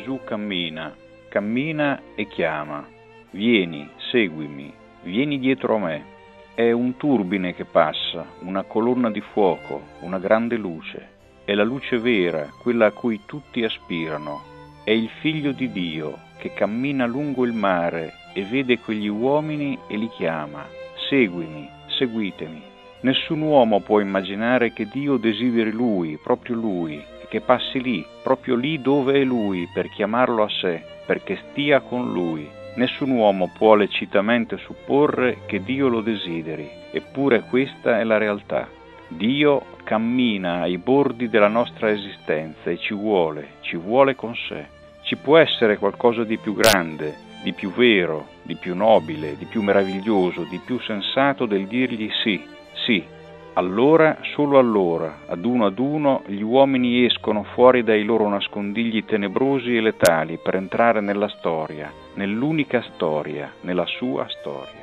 Gesù cammina, cammina e chiama. Vieni, seguimi, vieni dietro a me. È un turbine che passa, una colonna di fuoco, una grande luce. È la luce vera, quella a cui tutti aspirano. È il Figlio di Dio che cammina lungo il mare e vede quegli uomini e li chiama. Seguimi, seguitemi. Nessun uomo può immaginare che Dio desideri lui, proprio lui, e che passi lì, proprio lì dove è lui, per chiamarlo a sé, perché stia con lui. Nessun uomo può lecitamente supporre che Dio lo desideri, eppure questa è la realtà. Dio cammina ai bordi della nostra esistenza e ci vuole con sé. Ci può essere qualcosa di più grande, di più vero, di più nobile, di più meraviglioso, di più sensato del dirgli sì, sì. Allora, solo allora, ad uno, gli uomini escono fuori dai loro nascondigli tenebrosi e letali per entrare nella storia, nell'unica storia, nella sua storia.